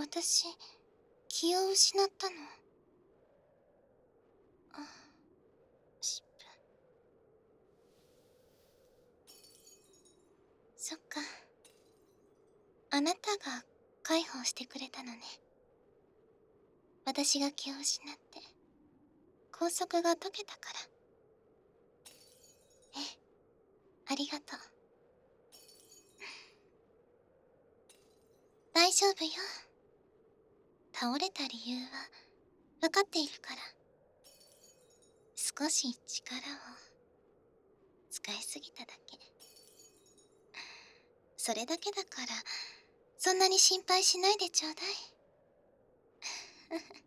私、気を失ったの。あ、湿布。そっか。あなたが介抱してくれたのね。私が気を失って、拘束が解けたから。ええ、ありがとう。大丈夫よ。倒れた理由は分かっているから。少し力を使いすぎただけ。それだけだから、そんなに心配しないでちょうだい。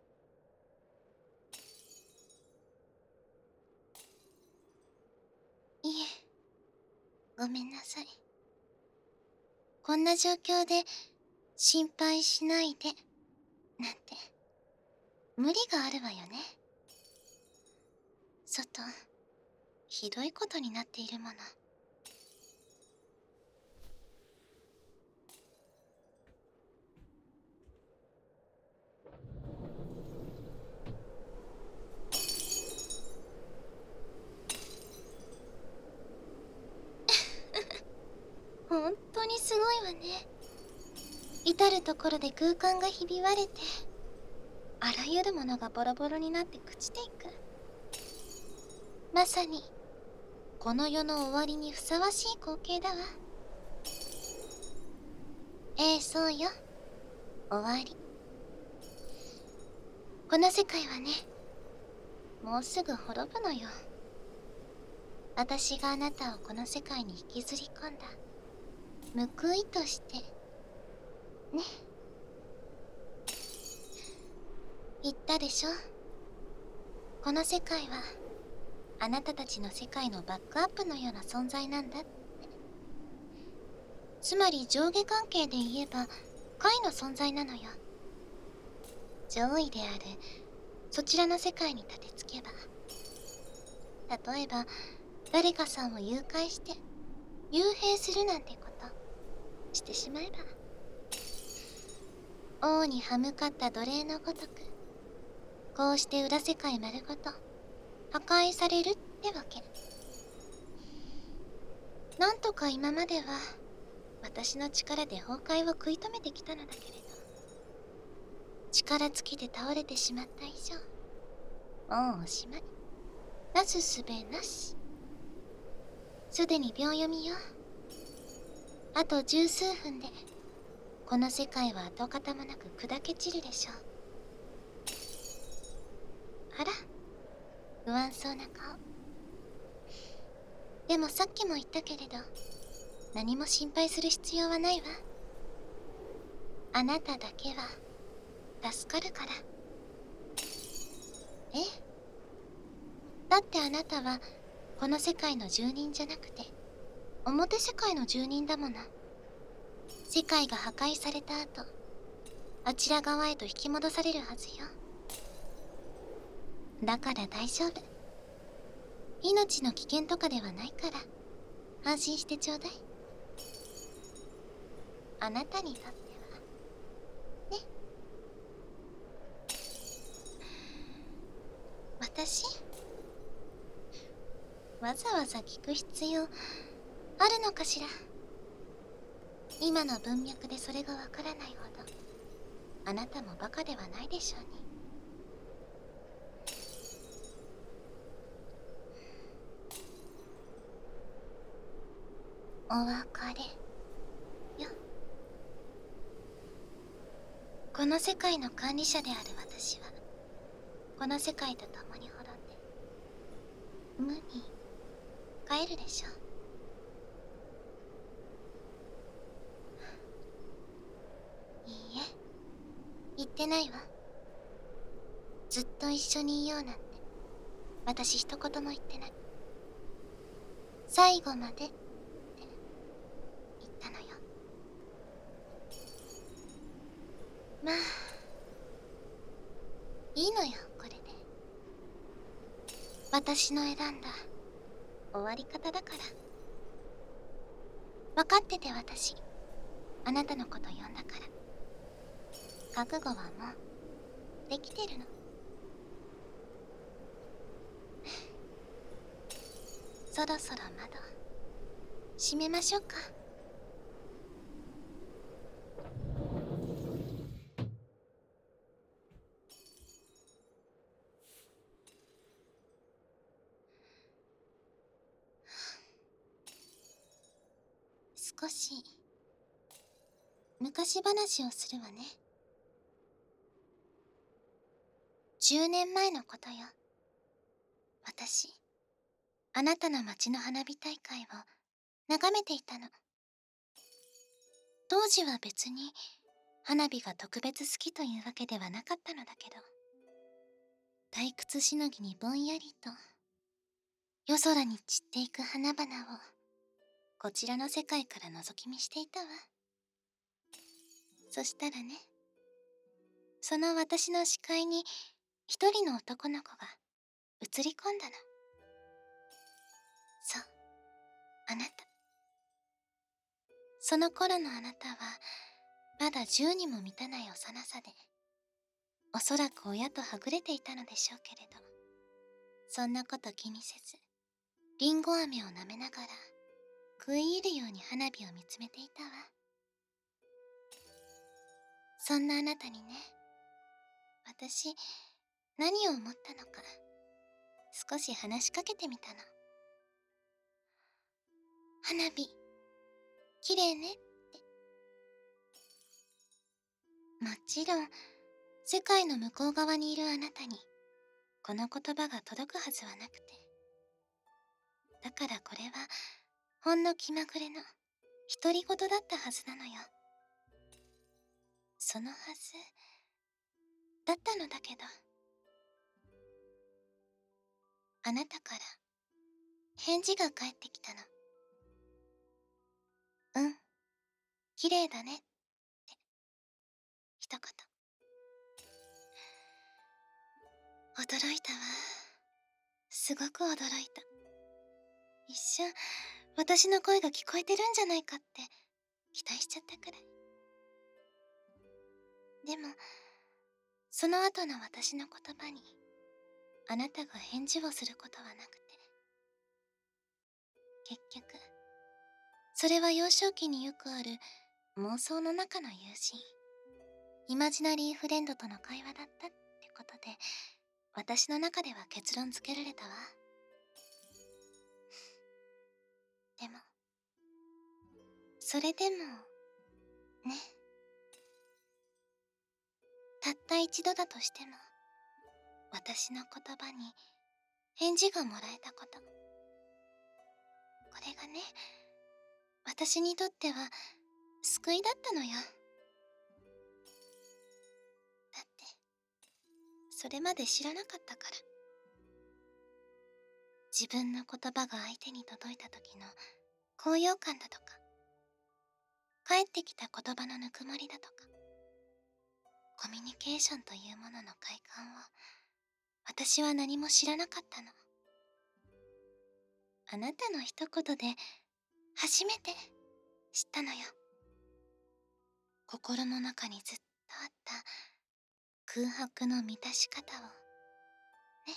いえ、ごめんなさい。こんな状況で心配しないで、なんて、無理があるわよね。外、ひどいことになっているもの。本当にすごいわね。至るところで空間がひび割れて、あらゆるものがボロボロになって朽ちていく。まさに、この世の終わりにふさわしい光景だわ。そうよ。終わり。この世界はね、もうすぐ滅ぶのよ。私があなたをこの世界に引きずり込んだ。報いとして。ね。言ったでしょ。この世界は、あなたたちの世界のバックアップのような存在なんだって。つまり上下関係で言えば、解の存在なのよ。上位である、そちらの世界に立てつけば。例えば、誰かさんを誘拐して、幽閉するなんてこと、してしまえば。王に歯向かった奴隷のごとく、こうして裏世界丸ごと、破壊されるってわけ。なんとか今までは、私の力で崩壊を食い止めてきたのだけれど、力尽きて倒れてしまった以上、もうおしまい。なすすべなし。すでに秒読みよ。あと十数分で、この世界は跡形もなく砕け散るでしょう。あら、不安そうな顔。でもさっきも言ったけれど、何も心配する必要はないわ。あなただけは、助かるから。え？だってあなたは、この世界の住人じゃなくて、表世界の住人だもの。世界が破壊された後、あちら側へと引き戻されるはずよ。だから大丈夫。命の危険とかではないから、安心してちょうだい。あなたにとっては、ね。私？わざわざ聞く必要、あるのかしら。今の文脈でそれがわからないほど、あなたもバカではないでしょうに。お別れよ。この世界の管理者である私は、この世界と共に滅んで、無に帰るでしょう。いいえ、言ってないわ。ずっと一緒にいようなんて、私一言も言ってない。最後までって言ったのよ。まあ、いいのよ、これで。私の選んだ終わり方だから。分かってて私、あなたのこと呼んだから。 覚悟はもうできてるの。そろそろ窓閉めましょうか。少し昔話をするわね。10年前のことよ。私、あなたの町の花火大会を眺めていたの。当時は別に花火が特別好きというわけではなかったのだけど、退屈しのぎにぼんやりと夜空に散っていく花々をこちらの世界から覗き見していたわ。そしたらね、その私の視界に一人の男の子が映り込んだの。そう、あなた。その頃のあなたはまだ10にも満たない幼さで、おそらく親とはぐれていたのでしょうけれど、そんなこと気にせずリンゴ飴を舐めながら食い入るように花火を見つめていたわ。そんなあなたにね、私何を思ったのか少し話しかけてみたの。花火綺麗ねって。もちろん世界の向こう側にいるあなたにこの言葉が届くはずはなくて、だからこれはほんの気まぐれの独り言だったはずなのよ。そのはずだったのだけど、あなたから返事が返ってきたの。うん、綺麗だねって一言。驚いたわ。すごく驚いた。一瞬私の声が聞こえてるんじゃないかって期待しちゃったくらい。でもその後の私の言葉にあなたが返事をすることはなくて、結局それは幼少期によくある妄想の中の友人、イマジナリーフレンドとの会話だったってことで、私の中では結論付けられたわ。でもそれでもね、たった一度だとしても私の言葉に返事がもらえたこと、これがね、私にとっては救いだったのよ。だってそれまで知らなかったから。自分の言葉が相手に届いた時の高揚感だとか、返ってきた言葉のぬくもりだとか、コミュニケーションというものの快感を私は何も知らなかったの。あなたの一言で初めて知ったのよ。心の中にずっとあった空白の満たし方をね。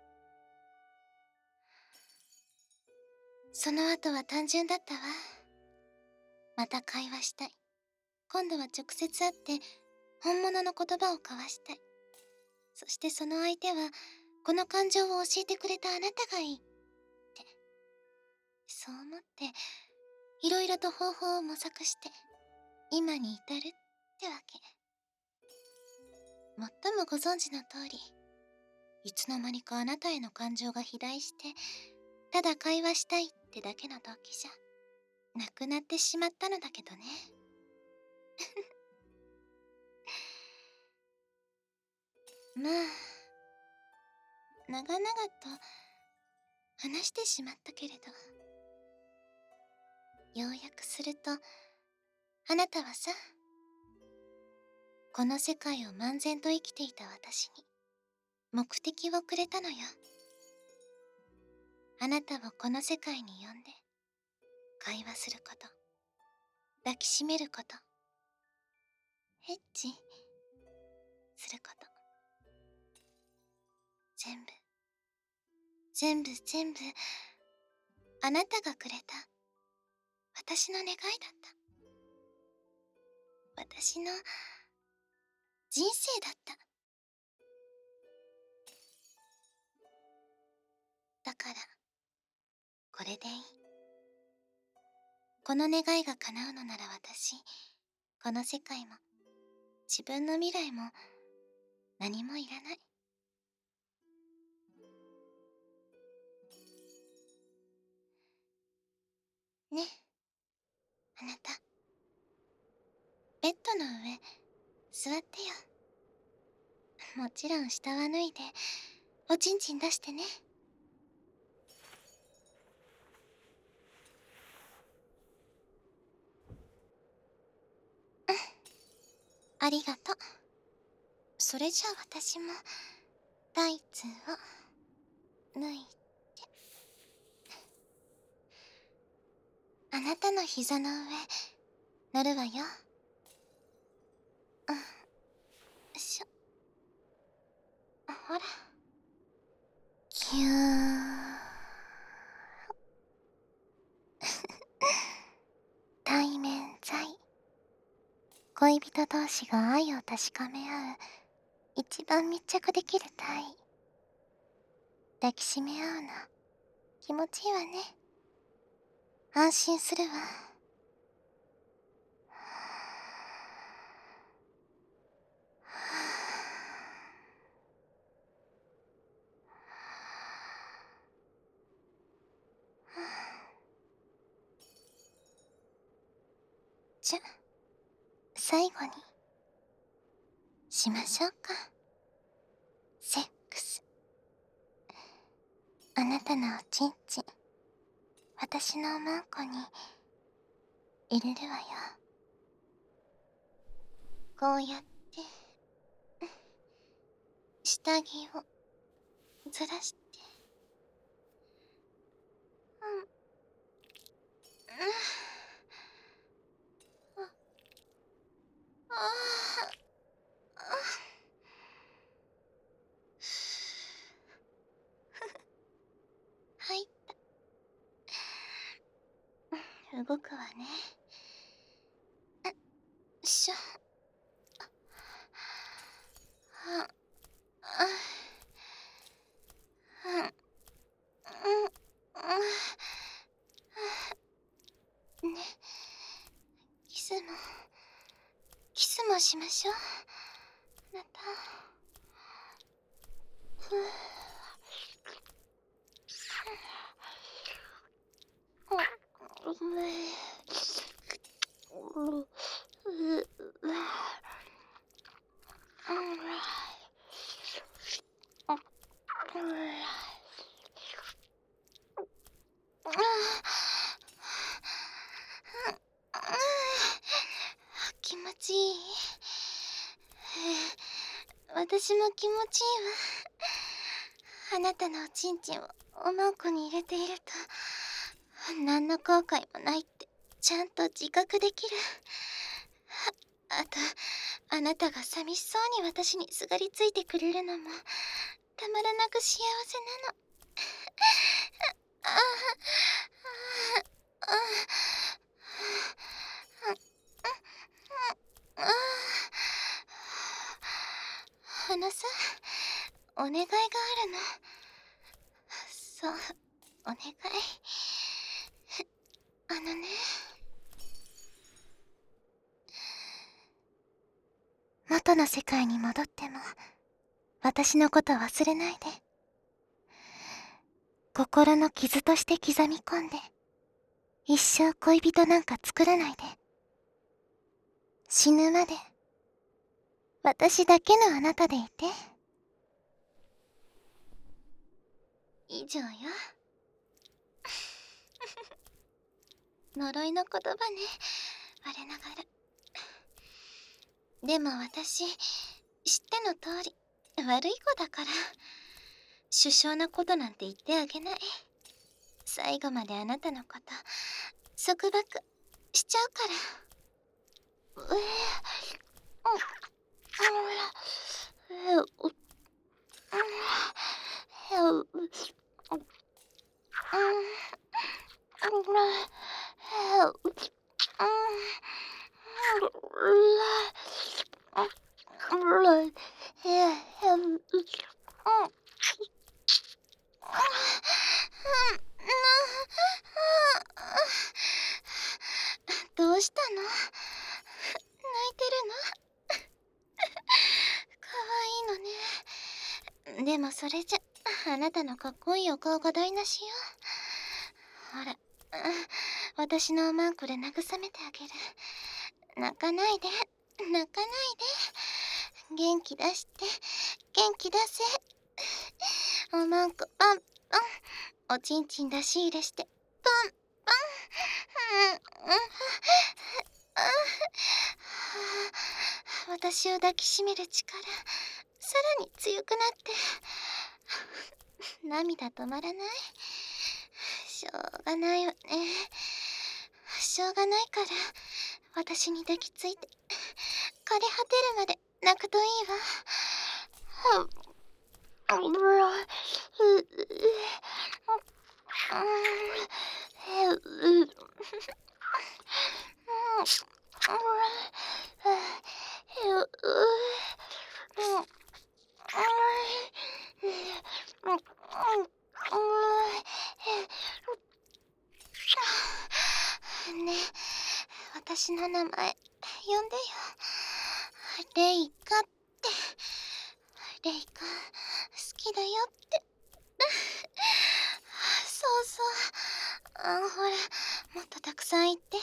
その後は単純だったわ。また会話したい。今度は直接会って本物の言葉を交わしたい。そしてその相手はこの感情を教えてくれたあなたがいいって、そう思っていろいろと方法を模索して今に至るってわけ。もっともご存知の通り、いつの間にかあなたへの感情が肥大して、ただ会話したいってだけの動機じゃなくなってしまったのだけどね。まあ長々と話してしまったけれど、要約すると、あなたはさ、この世界を漫然と生きていた私に目的をくれたのよ。あなたをこの世界に呼んで会話すること、抱きしめること、エッチすること。全部、全部全部、あなたがくれた私の願いだった。私の人生だった。だから、これでいい。この願いが叶うのなら私、この世界も、自分の未来も、何もいらない。ね、あなた。ベッドの上、座ってよ。もちろん下は脱いで、おちんちん出してね。ありがとう。それじゃあ私も、タイツを、脱いで。あなたの膝の上、乗るわよ。うん、しょ。ほら。キュー。対面在。恋人同士が愛を確かめ合う、一番密着できる体。抱きしめ合うの、気持ちいいわね。安心するわ。じゃ、最後に、しましょうか。セックス。あなたのおちんちん、私のおまんこに、入れるわよ。こうやって、下着を、ずらして、うん、ああ、入った。動くわね。しょ。あ、あ、ね、キスも、キスもしましょう。あなた。ふぅ。気持ちいい。私も気持ちいいわ。あなたのおちんちんをおまんこに入れていると、何の後悔もないってちゃんと自覚できる。あと、あなたが寂しそうに私にすがりついてくれるのもたまらなく幸せなの。ああ、ああ、あのさ、お願いがあるの。そう、お願い。あのね、元の世界に戻っても私のこと忘れないで。心の傷として刻み込んで、一生恋人なんか作らないで。死ぬまで私だけのあなたでいて。以上よ。呪いの言葉ね、我ながら。でも私、知っての通り悪い子だから、殊勝なことなんて言ってあげない。最後まであなたのこと束縛しちゃうから。 どうしたの？泣いてるの？かわいいのね。でもそれじゃあなたのかっこいいお顔が台無しよ。ほら、私のおまんこで慰めてあげる。泣かないで、泣かないで。元気出して、元気出せ。おまんこパンパン、おちんちん出し入れしてパンパン。私を抱きしめる力、さらに強くなって涙止まらない。しょうがないわね。しょうがないから私に抱きついて枯れ果てるまで泣くといいわ。ねえ、私の名前呼んでよ。レイカって。レイカ好きだよって。そうそう。ほら、もっとたくさん言って。い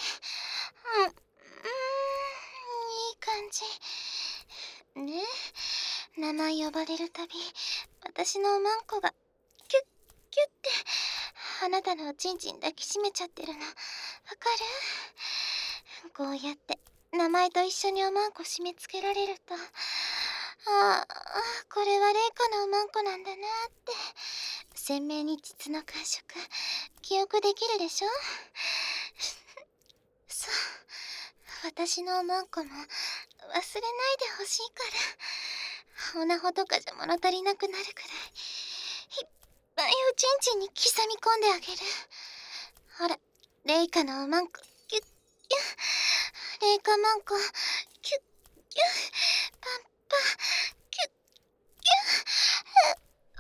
い感じ。ねえ、名前呼ばれるたび私のおまんこがキュッキュッてあなたのおちんちん抱きしめちゃってるのわかる？こうやって名前と一緒におまんこ締め付けられると、これはレイカのおまんこなんだなって鮮明に膣の感触記憶できるでしょ？そう、私のおまんこも忘れないでほしいから、オナホとかじゃ物足りなくなるくらいいっぱいおちんちんに刻み込んであげる。ほら、レイカのおまんこキュッキュッ、レイカマンコキュッキュッ、パンパキュッキュッ、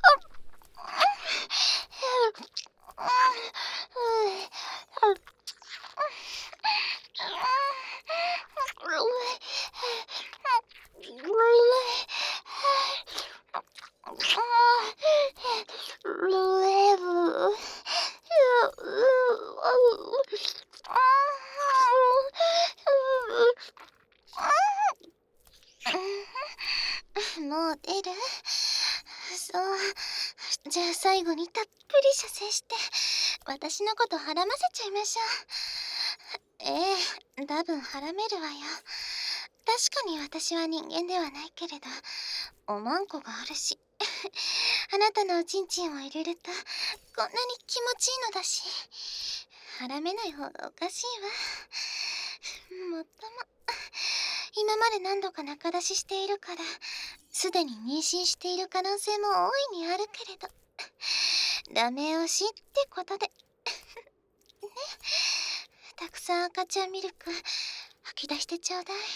もう出る？そう。じゃあ最後にたっぷり射精して私のことはらませちゃいましょう。多分はらめるわよ。確かに私は人間ではないけれどおまんこがあるしあなたのおちんちんを入れるとこんなに気持ちいいのだし、はらめない方がおかしいわ。もっとも今まで何度か仲出ししているからすでに妊娠している可能性も大いにあるけれどダメ押しってことでね、たくさん赤ちゃんミルク吐き出してちょうだい。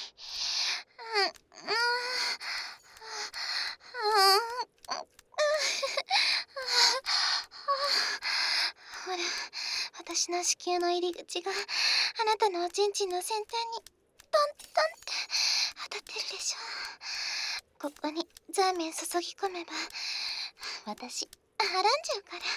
ほら、私の子宮の入り口があなたのおちんちんの先端にトントンって当たってるでしょ。ここにザーメン注ぎ込めば私はらんじゃうからね。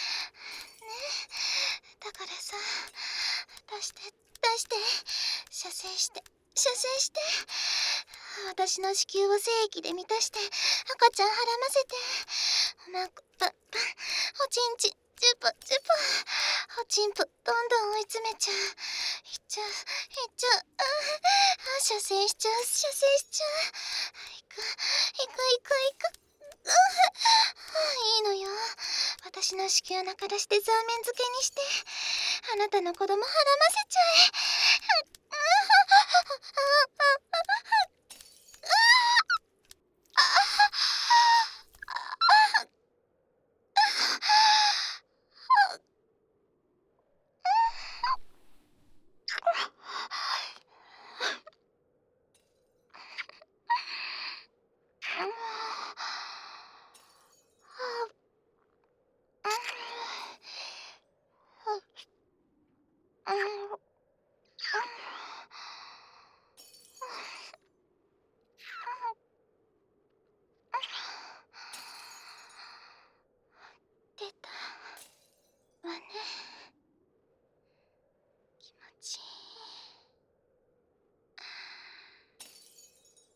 だからさ、出して出して射精して射精して、私の子宮を精液で満たして赤ちゃんはらませて、おまんこパンパン、おちんちんチュポチュポ、おちんぽどんどん追い詰めちゃう、いっちゃういっちゃう、射精しちゃう射精しちゃう、いくいくいくいく、いいのよ、私の子宮中出しでザーメン漬けにしてあなたの子供はらませちゃえ。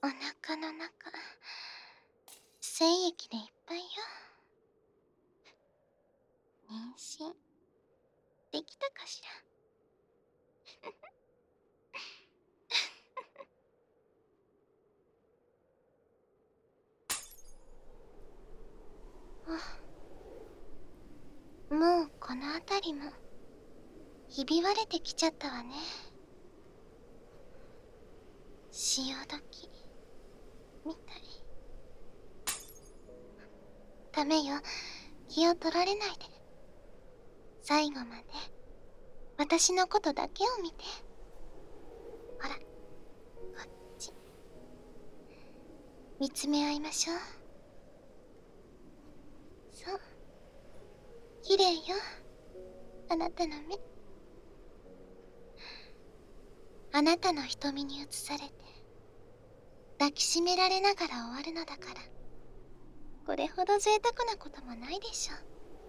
お腹の中精液でいっぱいよ。妊娠できたかしら。あ、もうこの辺りもひび割れてきちゃったわね。潮時みたい。ダメよ、気を取られないで。最後まで私のことだけを見て。ほら、こっち見つめ合いましょう。そう、綺麗よ、あなたの目。あなたの瞳に映されて抱きしめられながら終わるのだから、これほど贅沢なこともないでしょう。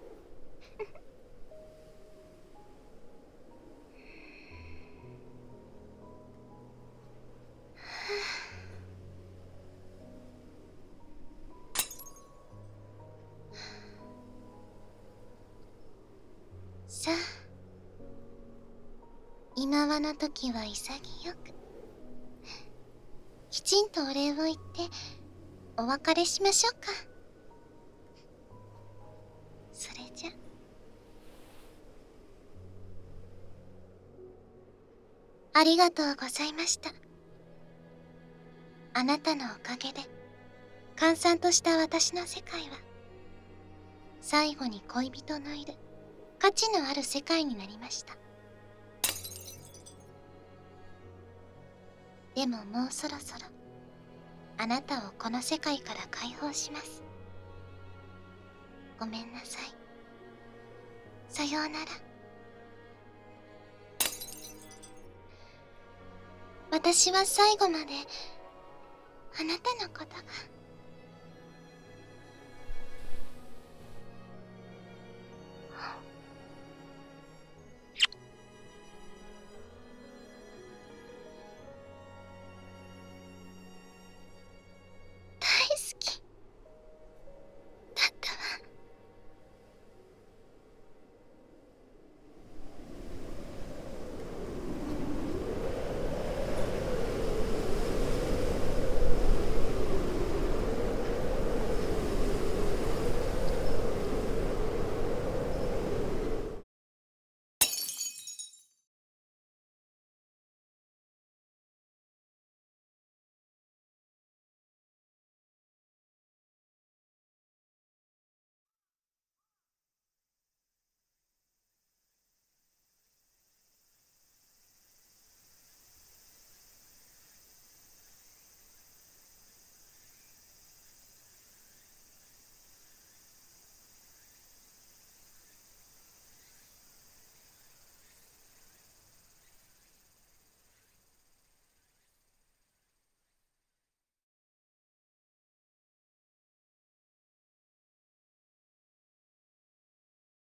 さあ、今はの時は潔くきちんとお礼を言ってお別れしましょうか。それじゃ。ありがとうございました。あなたのおかげで閑散とした私の世界は最後に恋人のいる価値のある世界になりました。でももうそろそろあなたをこの世界から解放します。ごめんなさい。さようなら。私は最後まであなたのことが